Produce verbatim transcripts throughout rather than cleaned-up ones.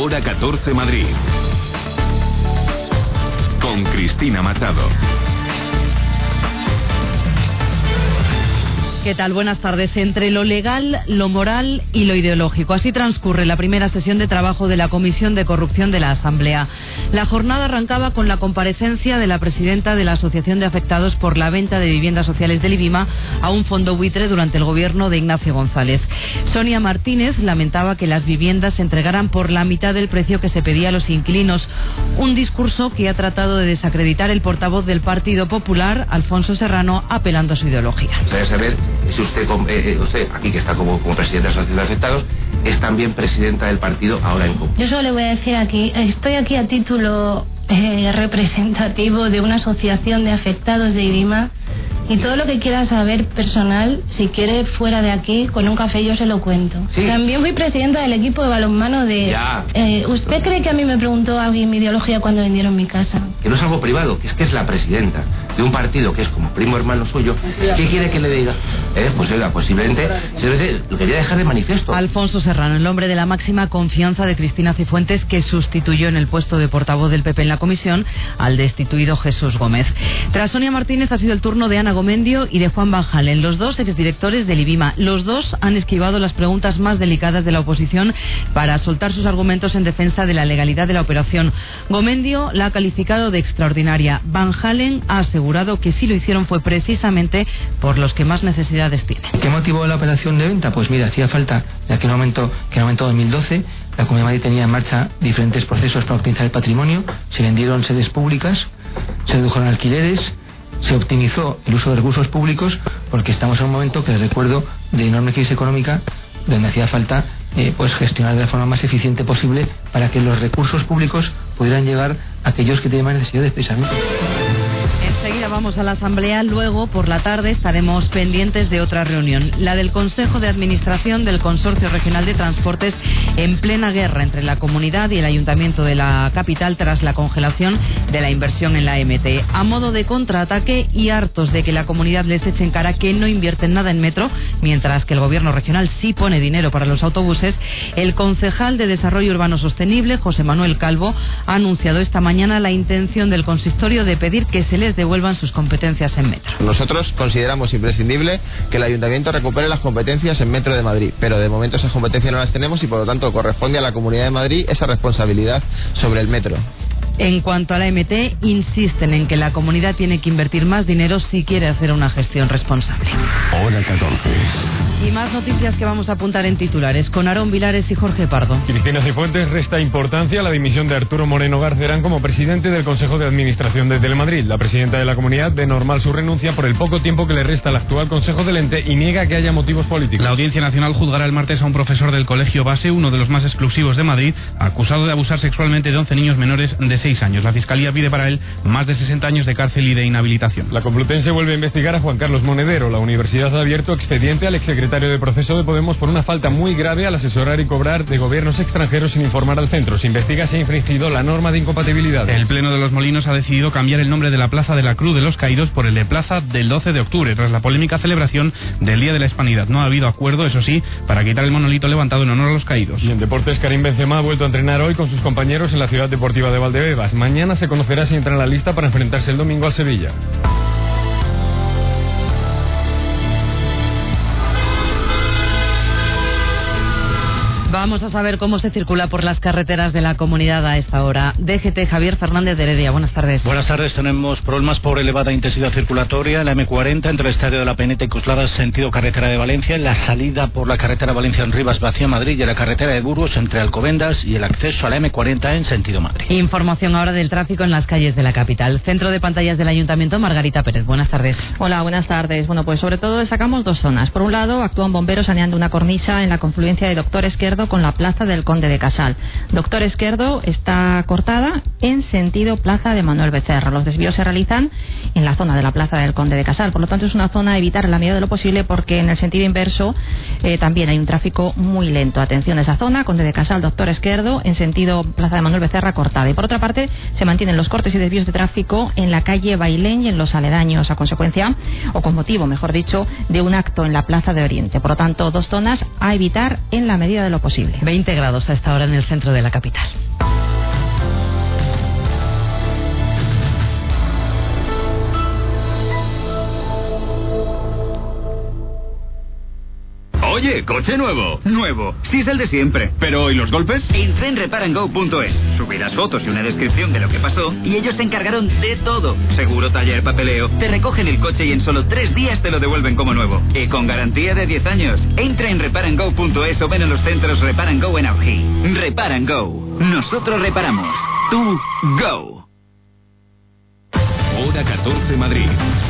Hora catorce Madrid. Con Cristina Machado. ¿Qué tal? Buenas tardes. Entre lo legal, lo moral y lo ideológico. Así transcurre la primera sesión de trabajo de la Comisión de Corrupción de la Asamblea. La jornada arrancaba con la comparecencia de la presidenta de la Asociación de Afectados por la Venta de Viviendas Sociales del IBIMA a un fondo buitre durante el gobierno de Ignacio González. Sonia Martínez lamentaba que las viviendas se entregaran por la mitad del precio que se pedía a los inquilinos. Un discurso que ha tratado de desacreditar el portavoz del Partido Popular, Alfonso Serrano, apelando a su ideología. Saber si usted, eh, usted aquí que está como, como presidenta de la Asociación de Afectados, es también presidenta del partido ahora en Común. Yo solo le voy a decir aquí, estoy aquí a título eh, representativo de una asociación de afectados de IBIMA, y todo lo que quiera saber personal, si quiere fuera de aquí, con un café yo se lo cuento. ¿Sí? También fui presidenta del equipo de balonmano de... Ya. Eh, ¿Usted cree que a mí me preguntó alguien mi ideología cuando vendieron mi casa? Que no es algo privado, que es que es la presidenta de un partido que es como primo hermano suyo. ¿Qué quiere que le diga? Eh, pues oiga, pues simplemente lo quería dejar de manifiesto. Alfonso Serrano, el hombre de la máxima confianza de Cristina Cifuentes, que sustituyó en el puesto de portavoz del P P en la comisión al destituido Jesús Gómez. Tras Sonia Martínez ha sido el turno de Ana Gomendio y de Juan Van Halen, los dos exdirectores del IBIMA. Los dos han esquivado las preguntas más delicadas de la oposición para soltar sus argumentos en defensa de la legalidad de la operación. Gomendio la ha calificado de extraordinaria. Van Halen ha asegurado que si lo hicieron fue precisamente por los que más necesidades tienen. ¿Qué motivó la operación de venta? Pues mira, hacía falta, en aquel momento, que en el momento dos mil doce, la Comunidad de Madrid tenía en marcha diferentes procesos para optimizar el patrimonio, se vendieron sedes públicas, se redujeron alquileres, se optimizó el uso de recursos públicos, porque estamos en un momento que les recuerdo de enorme crisis económica, donde hacía falta eh, pues gestionar de la forma más eficiente posible para que los recursos públicos pudieran llegar a aquellos que tienen más necesidades precisamente. Enseguida vamos a la Asamblea, luego por la tarde estaremos pendientes de otra reunión, la del Consejo de Administración del Consorcio Regional de Transportes, en plena guerra entre la comunidad y el Ayuntamiento de la capital tras la congelación de la inversión en la M T. A modo de contraataque y hartos de que la comunidad les eche en cara que no invierten nada en metro, mientras que el Gobierno regional sí pone dinero para los autobuses, el concejal de Desarrollo Urbano Sostenible, José Manuel Calvo, ha anunciado esta mañana la intención del consistorio de pedir que se les devuelvan sus competencias en metro. Nosotros consideramos imprescindible que el Ayuntamiento recupere las competencias en Metro de Madrid, pero de momento esas competencias no las tenemos y por lo tanto corresponde a la Comunidad de Madrid esa responsabilidad sobre el metro. En cuanto a la M T, insisten en que la comunidad tiene que invertir más dinero si quiere hacer una gestión responsable. Hora catorce. Y más noticias que vamos a apuntar en titulares con Aarón Vilares y Jorge Pardo. Cristina Cifuentes resta importancia a la dimisión de Arturo Moreno Garcerán como presidente del Consejo de Administración de Telemadrid. La presidenta de la comunidad ve normal su renuncia por el poco tiempo que le resta al actual Consejo del ente y niega que haya motivos políticos. La Audiencia Nacional juzgará el martes a un profesor del Colegio Base, uno de los más exclusivos de Madrid, acusado de abusar sexualmente de once niños menores de seis años. La Fiscalía pide para él más de sesenta años de cárcel y de inhabilitación. La Complutense vuelve a investigar a Juan Carlos Monedero. La universidad ha abierto expediente al exsecretario de Proceso de Podemos por una falta muy grave al asesorar y cobrar de gobiernos extranjeros sin informar al centro. Se investiga si ha infringido la norma de incompatibilidad. El Pleno de los Molinos ha decidido cambiar el nombre de la Plaza de la Cruz de los Caídos por el de Plaza del doce de octubre, tras la polémica celebración del Día de la Hispanidad. No ha habido acuerdo, eso sí, para quitar el monolito levantado en honor a los caídos. Y en deportes, Karim Benzema ha vuelto a entrenar hoy con sus compañeros en la Ciudad Deportiva de Valdebebas. Mañana se conocerá si entra en la lista para enfrentarse el domingo al Sevilla. Vamos a saber cómo se circula por las carreteras de la comunidad a esta hora. D G T, Javier Fernández de Heredia, buenas tardes. Buenas tardes, tenemos problemas por elevada intensidad circulatoria en la M cuarenta entre el Estadio de la Peneta y Coslada, sentido carretera de Valencia, en la salida por la carretera Valencia en Rivas hacia Madrid y en la carretera de Burgos entre Alcobendas y el acceso a la M cuarenta en sentido Madrid. Información ahora del tráfico en las calles de la capital. Centro de pantallas del Ayuntamiento, Margarita Pérez, buenas tardes. Hola, buenas tardes. Bueno, pues sobre todo destacamos dos zonas. Por un lado, actúan bomberos saneando una cornisa en la confluencia de Doctor Esquerdo con la plaza del Conde de Casal. Doctor Esquerdo está cortada en sentido plaza de Manuel Becerra. Los desvíos se realizan en la zona de la plaza del Conde de Casal. Por lo tanto, es una zona a evitar en la medida de lo posible porque en el sentido inverso eh, también hay un tráfico muy lento. Atención a esa zona, Conde de Casal, Doctor Esquerdo, en sentido plaza de Manuel Becerra cortada. Y por otra parte, se mantienen los cortes y desvíos de tráfico en la calle Bailén y en los aledaños a consecuencia, o con motivo, mejor dicho, de un acto en la plaza de Oriente. Por lo tanto, dos zonas a evitar en la medida de lo posible. posible. veinte grados a esta hora en el centro de la capital. Oye, coche nuevo. Nuevo. Sí, es el de siempre. Pero, ¿y los golpes? Entré en repar and go punto es. Subí las fotos y una descripción de lo que pasó y ellos se encargaron de todo. Seguro, taller, papeleo. Te recogen el coche y en solo tres días te lo devuelven como nuevo. Y con garantía de diez años. Entra en repar and go punto es o ven a los centros Repar and Go en Aují. Repar and Go. Nosotros reparamos. Tú, go. Hora catorce Madrid.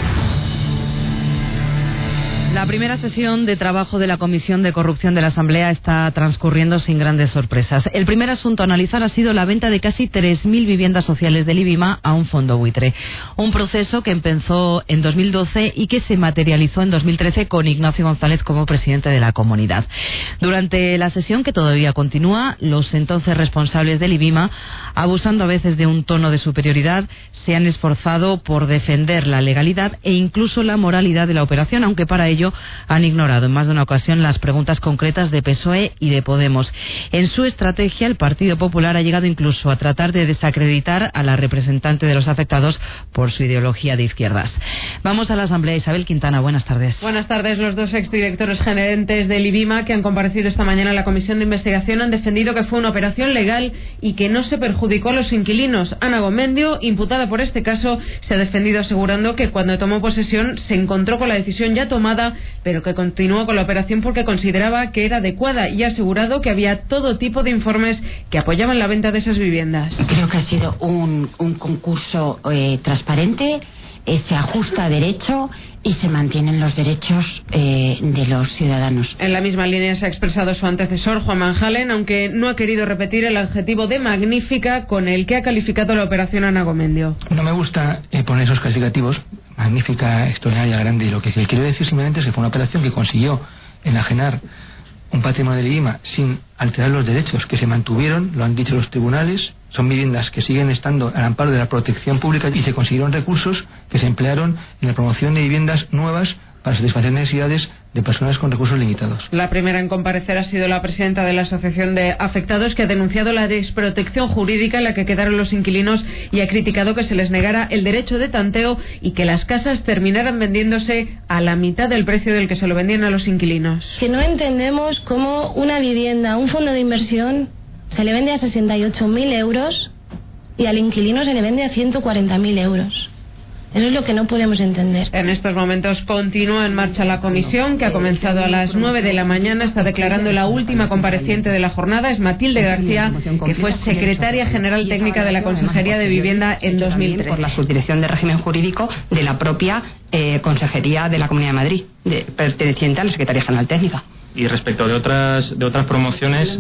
La primera sesión de trabajo de la Comisión de Corrupción de la Asamblea está transcurriendo sin grandes sorpresas. El primer asunto a analizar ha sido la venta de casi tres mil viviendas sociales del IBIMA a un fondo buitre. Un proceso que empezó en dos mil doce y que se materializó en dos mil trece con Ignacio González como presidente de la comunidad. Durante la sesión, que todavía continúa, los entonces responsables del IBIMA, abusando a veces de un tono de superioridad, se han esforzado por defender la legalidad e incluso la moralidad de la operación, aunque para ello han ignorado en más de una ocasión las preguntas concretas de P S O E y de Podemos. En su estrategia, el Partido Popular ha llegado incluso a tratar de desacreditar a la representante de los afectados por su ideología de izquierdas. Vamos a la Asamblea. Isabel Quintana, buenas tardes. Buenas tardes. Los dos exdirectores gerentes del IBIMA que han comparecido esta mañana en la Comisión de Investigación han defendido que fue una operación legal y que no se perjudicó a los inquilinos. Ana Gomendio, imputada por este caso, se ha defendido asegurando que cuando tomó posesión se encontró con la decisión ya tomada, pero que continuó con la operación porque consideraba que era adecuada, y ha asegurado que había todo tipo de informes que apoyaban la venta de esas viviendas. Creo que ha sido un, un concurso eh, transparente, eh, se ajusta a derecho y se mantienen los derechos eh, de los ciudadanos. En la misma línea se ha expresado su antecesor, Juan Manjalen, aunque no ha querido repetir el adjetivo de magnífica con el que ha calificado la operación Ana Gomendio. No me gusta eh, poner esos calificativos, magnífica, extraordinaria, grande, y lo que quiero decir simplemente es que fue una operación que consiguió enajenar un patrimonio del IBIMA sin alterar los derechos, que se mantuvieron, lo han dicho los tribunales. Son viviendas que siguen estando al amparo de la protección pública y se consiguieron recursos que se emplearon en la promoción de viviendas nuevas para satisfacer necesidades de personas con recursos limitados. La primera en comparecer ha sido la presidenta de la Asociación de Afectados, que ha denunciado la desprotección jurídica en la que quedaron los inquilinos y ha criticado que se les negara el derecho de tanteo y que las casas terminaran vendiéndose a la mitad del precio del que se lo vendían a los inquilinos. Que no entendemos cómo una vivienda, un fondo de inversión, se le vende a sesenta y ocho mil euros y al inquilino se le vende a ciento cuarenta mil euros. Eso es lo que no podemos entender. En estos momentos continúa en marcha la comisión, que ha comenzado a las nueve de la mañana. Está declarando la última compareciente de la jornada. Es Matilde García, que fue secretaria general técnica de la Consejería de Vivienda en dos mil trece. Por la Subdirección de Régimen Jurídico de la propia eh, Consejería de la Comunidad de Madrid, de, perteneciente a la Secretaría General Técnica. Y respecto de otras de otras promociones,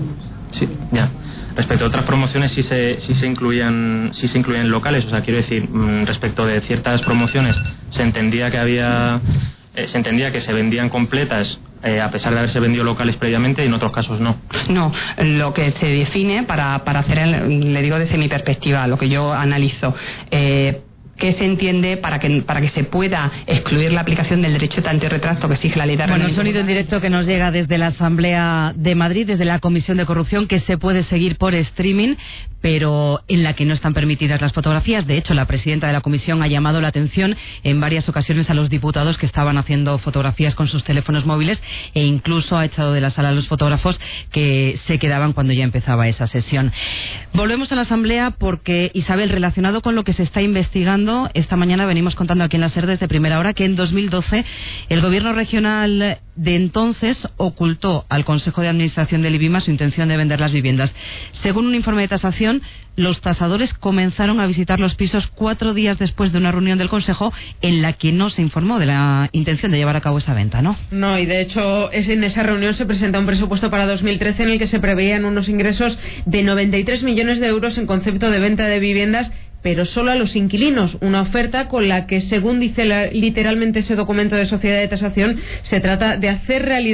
sí, ya. Respecto a otras promociones sí se sí se incluían sí se incluían locales, o sea, quiero decir, respecto de ciertas promociones se entendía que había eh, se entendía que se vendían completas eh, a pesar de haberse vendido locales previamente, y en otros casos no. No, lo que se define para para hacer el, le digo desde mi perspectiva, lo que yo analizo, eh, ¿qué se entiende para que para que se pueda excluir la aplicación del derecho de tanteo y retracto que exige la ley de Bueno, sonido en directo que nos llega desde la Asamblea de Madrid, desde la Comisión de Corrupción, que se puede seguir por streaming, pero en la que no están permitidas las fotografías. De hecho, la presidenta de la comisión ha llamado la atención en varias ocasiones a los diputados que estaban haciendo fotografías con sus teléfonos móviles, e incluso ha echado de la sala a los fotógrafos que se quedaban cuando ya empezaba esa sesión. Volvemos a la Asamblea porque, Isabel, relacionado con lo que se está investigando, esta mañana venimos contando aquí en la SER desde primera hora que en dos mil doce el gobierno regional de entonces ocultó al Consejo de Administración del IBIMA su intención de vender las viviendas. Según un informe de tasación, los tasadores comenzaron a visitar los pisos cuatro días después de una reunión del Consejo en la que no se informó de la intención de llevar a cabo esa venta, ¿no? No, y de hecho es en esa reunión se presenta un presupuesto para dos mil trece en el que se preveían unos ingresos de noventa y tres millones de euros en concepto de venta de viviendas, pero solo a los inquilinos, una oferta con la que, según dice la, literalmente ese documento de sociedad de tasación, se trata de hacer realidad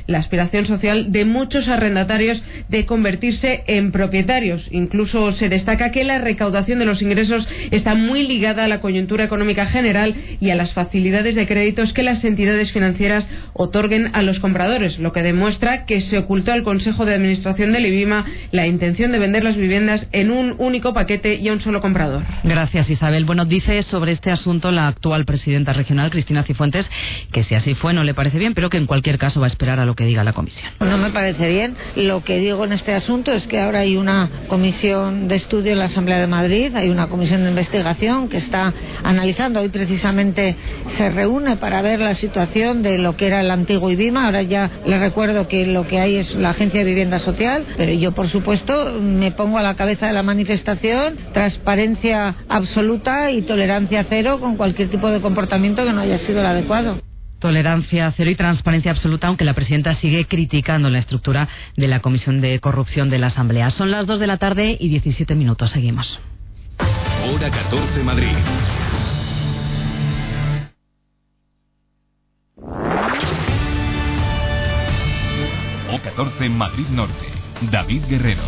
la aspiración social de muchos arrendatarios de convertirse en propietarios. Incluso se destaca que la recaudación de los ingresos está muy ligada a la coyuntura económica general y a las facilidades de créditos que las entidades financieras otorguen a los compradores, lo que demuestra que se ocultó al Consejo de Administración del IBIMA la intención de vender las viviendas en un único paquete y a un solo comprador. Gracias, Isabel. Bueno, dice sobre este asunto la actual presidenta regional, Cristina Cifuentes, que si así fue no le parece bien, pero que en cualquier caso va a esperar a lo que diga la comisión. No me parece bien. Lo que digo en este asunto es que ahora hay una comisión de estudio en la Asamblea de Madrid, hay una comisión de investigación que está analizando, hoy precisamente se reúne para ver la situación de lo que era el antiguo IBIMA. Ahora ya les recuerdo que lo que hay es la Agencia de Vivienda Social, pero yo por supuesto me pongo a la cabeza de la manifestación, transparencia absoluta y tolerancia cero con cualquier tipo de comportamiento que no haya sido el adecuado. Tolerancia cero y transparencia absoluta, aunque la presidenta sigue criticando la estructura de la Comisión de Corrupción de la Asamblea. Son las dos de la tarde y diecisiete minutos. Seguimos. Hora catorce Madrid. O catorce Madrid Norte. David Guerrero.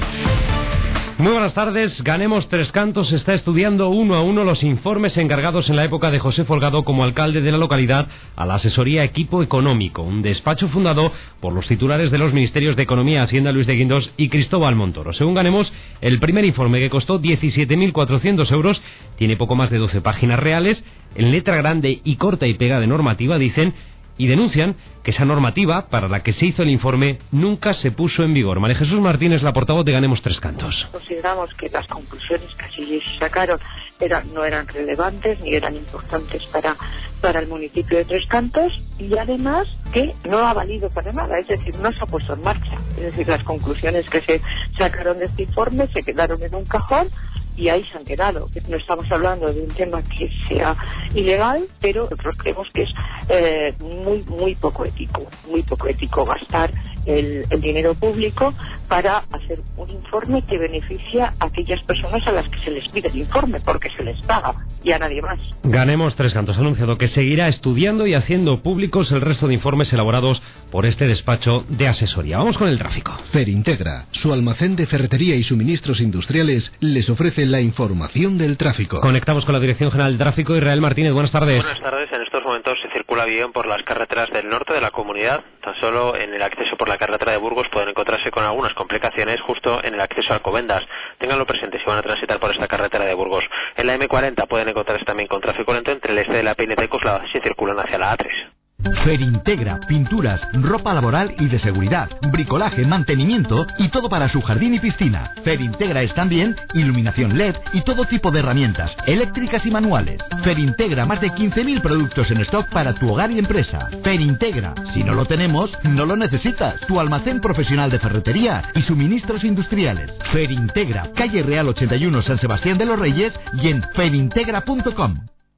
Muy buenas tardes. Ganemos Tres Cantos está estudiando uno a uno los informes encargados en la época de José Folgado como alcalde de la localidad a la asesoría Equipo Económico, un despacho fundado por los titulares de los ministerios de Economía, Hacienda, Luis de Guindos y Cristóbal Montoro. Según Ganemos, el primer informe, que costó diecisiete mil cuatrocientos euros, tiene poco más de doce páginas reales. En letra grande y corta y pega de normativa dicen y denuncian que esa normativa para la que se hizo el informe nunca se puso en vigor. María Jesús Martínez, la portavoz de Ganemos Tres Cantos. Consideramos que las conclusiones que allí se sacaron eran, no eran relevantes ni eran importantes para, para el municipio de Tres Cantos, y además que no ha valido para nada, es decir, no se ha puesto en marcha. Es decir, las conclusiones que se sacaron de este informe se quedaron en un cajón y ahí se han quedado. No estamos hablando de un tema que sea ilegal, pero nosotros creemos que es eh, muy muy poco ético, muy poco ético gastar el, el dinero público para hacer un informe que beneficia a aquellas personas a las que se les pide el informe, porque se les paga y a nadie más. Ganemos Tres Cantos ha anunciado que seguirá estudiando y haciendo públicos el resto de informes elaborados por este despacho de asesoría. Vamos con el tráfico. Ferintegra, su almacén de ferretería y suministros industriales, les ofrece la información del tráfico. Conectamos con la Dirección General de Tráfico. Israel Martínez, buenas tardes. Buenas tardes. En estos momentos se circula bien por las carreteras del norte de la comunidad. Tan solo en el acceso por la carretera de Burgos pueden encontrarse con algunas complicaciones justo en el acceso a Alcobendas. Ténganlo presente si van a transitar por esta carretera de Burgos. En la eme cuarenta pueden encontrarse también con tráfico lento entre el este de la Peineta y Coslada si circulan hacia la A tres. Ferintegra, pinturas, ropa laboral y de seguridad, bricolaje, mantenimiento y todo para su jardín y piscina. Ferintegra es también iluminación L E D y todo tipo de herramientas, eléctricas y manuales. Ferintegra, más de quince mil productos en stock para tu hogar y empresa. Ferintegra, si no lo tenemos, no lo necesitas. Tu almacén profesional de ferretería y suministros industriales. Ferintegra, calle Real ochenta y uno, San Sebastián de los Reyes, y en ferintegra punto com.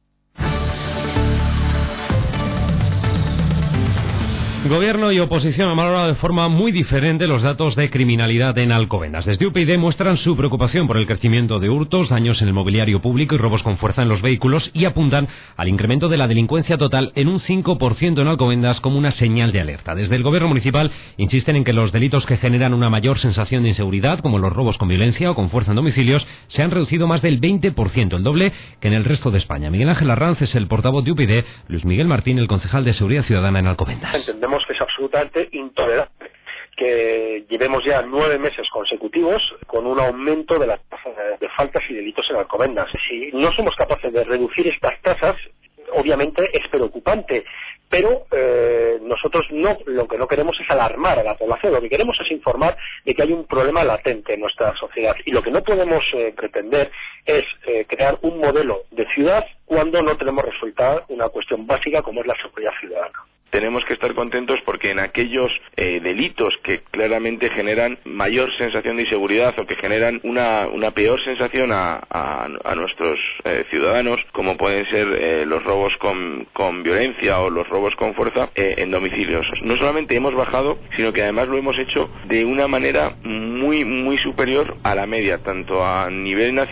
Gobierno y oposición han valorado de forma muy diferente los datos de criminalidad en Alcobendas. Desde U P YD muestran su preocupación por el crecimiento de hurtos, daños en el mobiliario público y robos con fuerza en los vehículos, y apuntan al incremento de la delincuencia total en un cinco por ciento en Alcobendas como una señal de alerta. Desde el Gobierno municipal insisten en que los delitos que generan una mayor sensación de inseguridad, como los robos con violencia o con fuerza en domicilios, se han reducido más del veinte por ciento, el doble que en el resto de España. Miguel Ángel Arranz es el portavoz de U P YD, Luis Miguel Martín, el concejal de Seguridad Ciudadana en Alcobendas. Entendemos que es absolutamente intolerable que llevemos ya nueve meses consecutivos con un aumento de las tasas de faltas y delitos en Alcobendas. Si no somos capaces de reducir estas tasas, obviamente es preocupante, pero eh, nosotros no, lo que no queremos es alarmar a la población, lo que queremos es informar de que hay un problema latente en nuestra sociedad, y lo que no podemos eh, pretender es eh, crear un modelo de ciudad cuando no tenemos resuelta una cuestión básica como es la seguridad ciudadana. Tenemos que estar contentos porque en aquellos eh, delitos que claramente generan mayor sensación de inseguridad o que generan una, una peor sensación a, a, a nuestros eh, ciudadanos, como pueden ser eh, los robos con, con violencia o los robos con fuerza eh, en domicilios. No solamente hemos bajado, sino que además lo hemos hecho de una manera muy, muy superior a la media, tanto a nivel nacional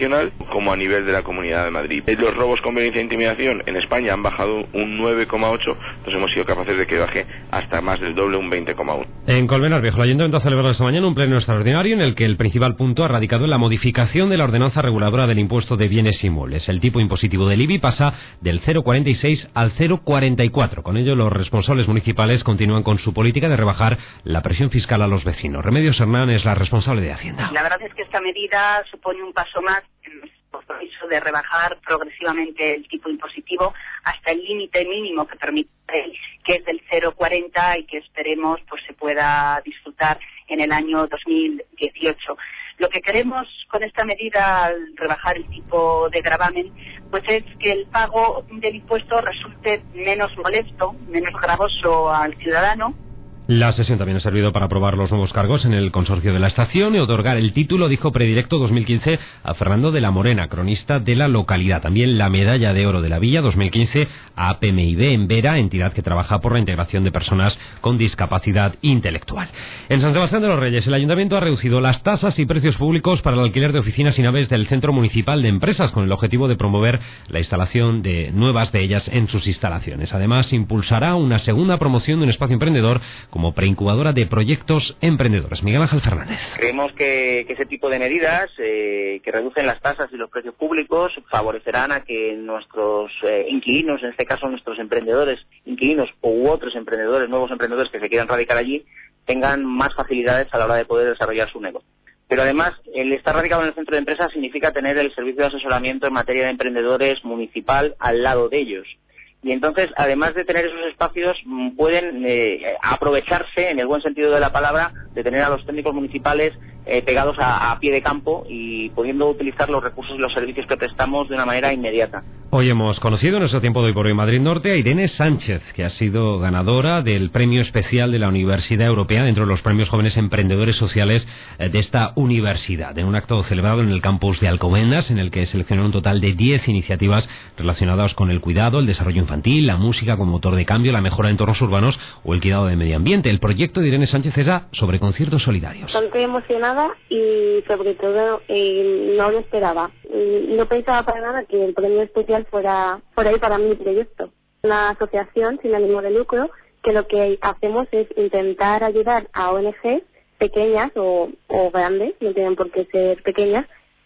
como a nivel de la Comunidad de Madrid. Los robos con violencia e intimidación en España han bajado un nueve coma ocho, nos hemos sido capaces de que baje hasta más del doble, un veinte coma uno. En Colmenar Viejo, el Ayuntamiento ha celebrado esta mañana un pleno extraordinario en el que el principal punto ha radicado en la modificación de la ordenanza reguladora del impuesto de bienes inmuebles. El tipo impositivo del I B I pasa del cero coma cuarenta y seis al cero coma cuarenta y cuatro. Con ello, los responsables municipales continúan con su política de rebajar la presión fiscal a los vecinos. Remedios Hernán es la responsable de Hacienda. La verdad es que esta medida supone un paso más en nuestro compromiso de rebajar progresivamente el tipo impositivo hasta el límite mínimo que permite, que es del cero coma cuarenta y que esperemos pues se pueda disfrutar en el año dos mil dieciocho. Lo que queremos con esta medida al rebajar el tipo de gravamen pues es que el pago del impuesto resulte menos molesto, menos gravoso al ciudadano. La sesión también ha servido para aprobar los nuevos cargos en el consorcio de la estación y otorgar el título, dijo Predilecto dos mil quince, a Fernando de la Morena, cronista de la localidad. También la medalla de oro de la Villa dos mil quince a A P M I B en Vera, entidad que trabaja por la integración de personas con discapacidad intelectual. En San Sebastián de los Reyes, el ayuntamiento ha reducido las tasas y precios públicos para el alquiler de oficinas y naves del Centro Municipal de Empresas con el objetivo de promover la instalación de nuevas de ellas en sus instalaciones. Además, impulsará una segunda promoción de un espacio emprendedor como preincubadora de proyectos emprendedores. Miguel Ángel Fernández. Creemos que, que ese tipo de medidas eh, que reducen las tasas y los precios públicos favorecerán a que nuestros eh, inquilinos, en este caso nuestros emprendedores, inquilinos u otros emprendedores, nuevos emprendedores que se quieran radicar allí, tengan más facilidades a la hora de poder desarrollar su negocio. Pero además, el estar radicado en el centro de empresas significa tener el servicio de asesoramiento en materia de emprendedores municipal al lado de ellos. Y entonces, además de tener esos espacios, pueden eh, aprovecharse, en el buen sentido de la palabra, de tener a los técnicos municipales eh, pegados a, a pie de campo y pudiendo utilizar los recursos y los servicios que prestamos de una manera inmediata. Hoy hemos conocido en nuestro tiempo de hoy por hoy Madrid Norte a Irene Sánchez, que ha sido ganadora del premio especial de la Universidad Europea dentro de los premios jóvenes emprendedores sociales de esta universidad, en un acto celebrado en el campus de Alcobendas, en el que seleccionó un total de diez iniciativas relacionadas con el cuidado, el desarrollo infantil, la música como motor de cambio, la mejora de entornos urbanos o el cuidado del medio ambiente. El proyecto de Irene Sánchez era sobre conciertos solidarios. Bastante emocionada y sobre todo eh, no lo esperaba. No pensaba para nada que el premio especial fuera por ahí para mi proyecto. Una asociación sin ánimo de lucro que lo que hacemos es intentar ayudar a O N Ges pequeñas o, o grandes, no tienen por qué ser pequeñas,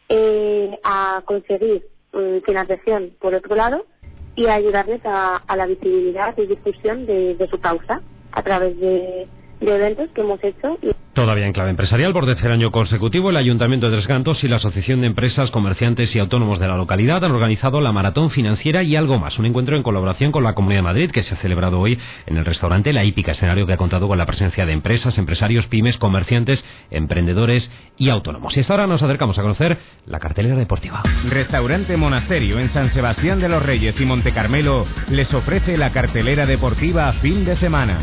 eh, a conseguir um, financiación por otro lado y a ayudarles a, a la visibilidad y difusión de, de su causa a través de, de eventos que hemos hecho. Y todavía en clave empresarial, por tercer año consecutivo, el Ayuntamiento de Tres Cantos y la Asociación de Empresas, Comerciantes y Autónomos de la localidad han organizado la Maratón Financiera y algo más, un encuentro en colaboración con la Comunidad de Madrid que se ha celebrado hoy en el restaurante La Hípica, escenario que ha contado con la presencia de empresas, empresarios, pymes, comerciantes, emprendedores y autónomos. Y hasta ahora nos acercamos a conocer la cartelera deportiva. Restaurante Monasterio en San Sebastián de los Reyes y Monte Carmelo les ofrece la cartelera deportiva fin de semana.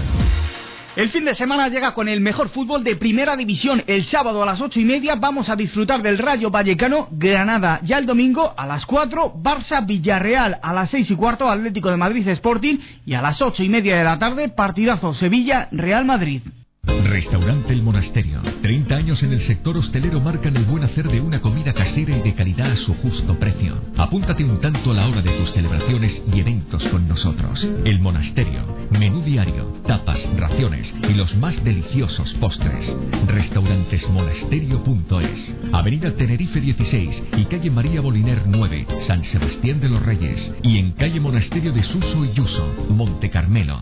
El fin de semana llega con el mejor fútbol de Primera División. El sábado a las ocho y media vamos a disfrutar del Rayo Vallecano Granada. Ya el domingo a las cuatro Barça Villarreal, a las seis y cuarto Atlético de Madrid Sporting y a las ocho y media de la tarde partidazo Sevilla Real Madrid. Restaurante El Monasterio. treinta años en el sector hostelero marcan el buen hacer de una comida casera y de calidad a su justo precio. Apúntate un tanto a la hora de tus celebraciones y eventos con nosotros. El Monasterio. Menú diario, tapas, raciones y los más deliciosos postres. Restaurantesmonasterio punto es. Avenida Tenerife dieciséis y calle María Boliner nueve, San Sebastián de los Reyes. Y en calle Monasterio de Suso y Yuso, Monte Carmelo.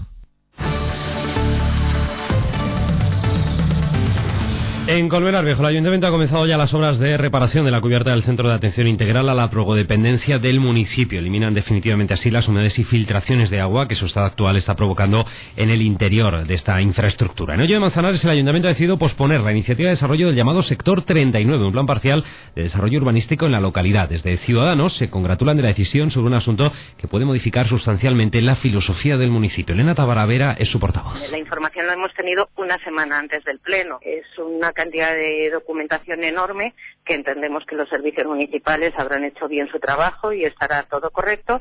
En Colmenar Viejo, el Ayuntamiento ha comenzado ya las obras de reparación de la cubierta del Centro de Atención Integral a la Drogodependencia del municipio. Eliminan definitivamente así las humedades y filtraciones de agua que su estado actual está provocando en el interior de esta infraestructura. En Hoyo de Manzanares, el Ayuntamiento ha decidido posponer la iniciativa de desarrollo del llamado Sector treinta y nueve, un plan parcial de desarrollo urbanístico en la localidad. Desde Ciudadanos se congratulan de la decisión sobre un asunto que puede modificar sustancialmente la filosofía del municipio. Elena Tabaravera es su portavoz. La información la hemos tenido una semana antes del Pleno. Es una cantidad de documentación enorme que entendemos que los servicios municipales habrán hecho bien su trabajo y estará todo correcto,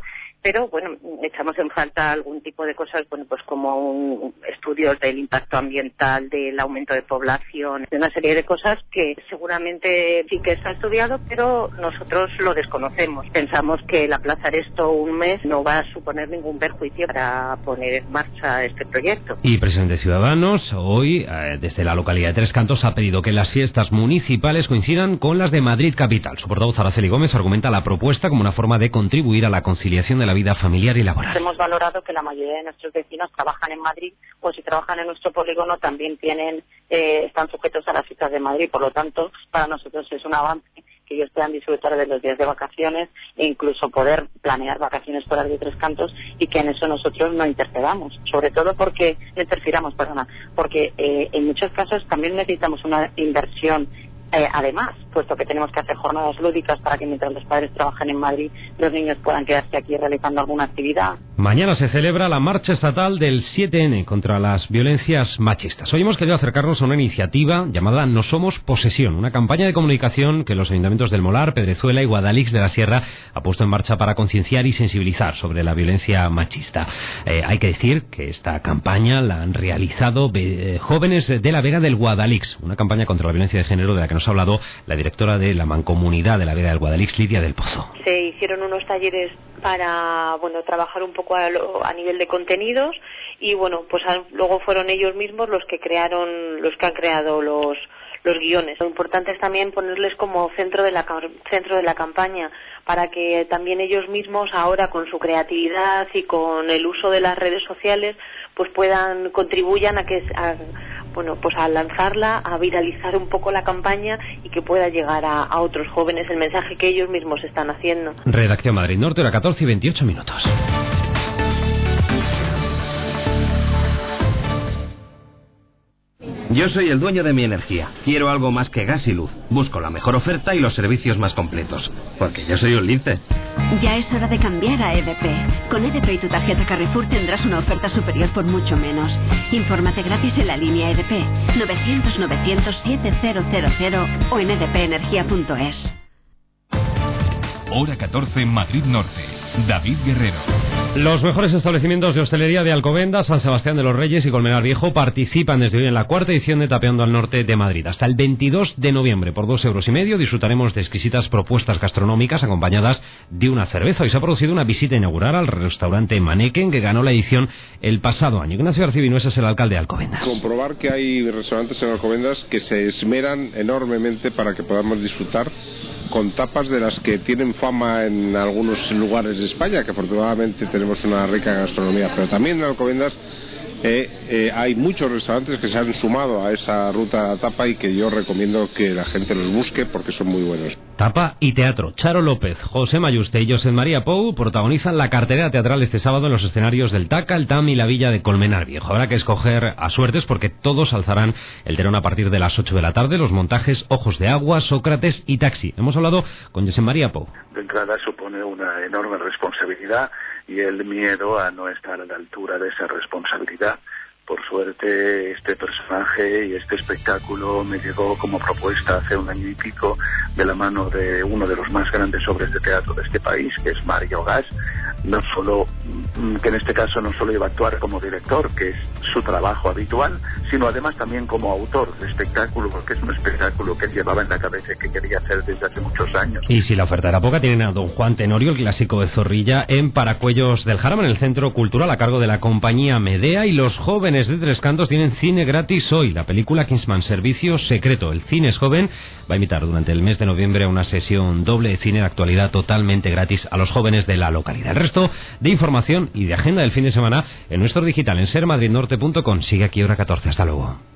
pero bueno, echamos en falta algún tipo de cosas, bueno, pues como un, estudios del impacto ambiental, del aumento de población, de una serie de cosas que seguramente sí que está estudiado, pero nosotros lo desconocemos. Pensamos que el aplazar esto un mes no va a suponer ningún perjuicio para poner en marcha este proyecto. Y presidente de Ciudadanos, hoy, eh, desde la localidad de Tres Cantos, ha pedido que las fiestas municipales coincidan con las de Madrid capital. Su portavoz, Araceli Gómez, argumenta la propuesta como una forma de contribuir a la conciliación de la vida familiar y laboral. Hemos valorado que la mayoría de nuestros vecinos trabajan en Madrid, o si trabajan en nuestro polígono también tienen eh, están sujetos a las citas de Madrid. Por lo tanto, para nosotros es un avance que ellos puedan disfrutar de los días de vacaciones e incluso poder planear vacaciones fuera de Tres Cantos, y que en eso nosotros no interferamos, sobre todo porque interfiramos, perdona, porque eh, en muchos casos también necesitamos una inversión. Eh, además, puesto que tenemos que hacer jornadas lúdicas para que mientras los padres trabajan en Madrid, los niños puedan quedarse aquí realizando alguna actividad. Mañana se celebra la marcha estatal del siete ene contra las violencias machistas. Hoy hemos querido acercarnos a una iniciativa llamada No Somos Posesión, una campaña de comunicación que los ayuntamientos del Molar, Pedrezuela y Guadalix de la Sierra ha puesto en marcha para concienciar y sensibilizar sobre la violencia machista. Eh, hay que decir que esta campaña la han realizado eh, jóvenes de la Vega del Guadalix, una campaña contra la violencia de género de la que nos ha hablado la directora de la Mancomunidad de la Vega del Guadalix, Lidia del Pozo. Se hicieron unos talleres para, bueno, trabajar un poco a, lo, a nivel de contenidos, y bueno, pues a, luego fueron ellos mismos los que crearon, los que han creado los los guiones. Lo importante es también ponerles como centro de la centro de la campaña, para que también ellos mismos ahora, con su creatividad y con el uso de las redes sociales, pues puedan contribuyan a que a, bueno, pues a lanzarla, a viralizar un poco la campaña y que pueda llegar a, a otros jóvenes el mensaje que ellos mismos están haciendo. Redacción Madrid Norte, hora catorce y veintiocho minutos. Yo soy el dueño de mi energía. Quiero algo más que gas y luz. Busco la mejor oferta y los servicios más completos. Porque yo soy un lince. Ya es hora de cambiar a E D P. Con E D P y tu tarjeta Carrefour tendrás una oferta superior por mucho menos. Infórmate gratis en la línea E D P novecientos novecientos siete cero cero cero o en e d p energía punto es. Hora catorce en Madrid Norte. David Guerrero. Los mejores establecimientos de hostelería de Alcobendas, San Sebastián de los Reyes y Colmenar Viejo participan desde hoy en la cuarta edición de Tapeando al Norte de Madrid. Hasta el veintidós de noviembre, por dos euros y medio, disfrutaremos de exquisitas propuestas gastronómicas acompañadas de una cerveza. Hoy se ha producido una visita inaugural al restaurante Maneken, que ganó la edición el pasado año. Ignacio Arcivinuesa es el alcalde de Alcobendas. Comprobar que hay restaurantes en Alcobendas que se esmeran enormemente para que podamos disfrutar con tapas de las que tienen fama en algunos lugares de España, que afortunadamente tenemos una rica gastronomía, pero también en Alcobendas eh, eh, hay muchos restaurantes que se han sumado a esa ruta a tapa y que yo recomiendo que la gente los busque porque son muy buenos. Tapa y teatro. Charo López, José Mayuste y José María Pou protagonizan la cartelera teatral este sábado en los escenarios del Taca, el Tam y la Villa de Colmenar Viejo. Habrá que escoger a suertes porque todos alzarán el telón a partir de las ocho de la tarde. Los montajes Ojos de Agua, Sócrates y Taxi. Hemos hablado con José María Pou. De entrada supone una enorme responsabilidad y el miedo a no estar a la altura de esa responsabilidad. Por suerte, este personaje y este espectáculo me llegó como propuesta hace un año y pico de la mano de uno de los más grandes obras de teatro de este país, que es Mario Gas. No solo, que en este caso no solo iba a actuar como director, que es su trabajo habitual, sino además también como autor de espectáculo, porque es un espectáculo que él llevaba en la cabeza y que quería hacer desde hace muchos años. Y si la oferta era poca, tienen a Don Juan Tenorio, el clásico de Zorrilla, en Paracuellos del Jarama, en el Centro Cultural, a cargo de la compañía Medea. Y los jóvenes de Tres Cantos tienen cine gratis hoy. La película Kingsman, Servicio Secreto. El Cine es Joven va a invitar durante el mes de noviembre a una sesión doble de cine de actualidad totalmente gratis a los jóvenes de la localidad. El resto de información y de agenda del fin de semana en nuestro digital en ser madrid norte punto com. Sigue aquí hora catorce. Hasta luego.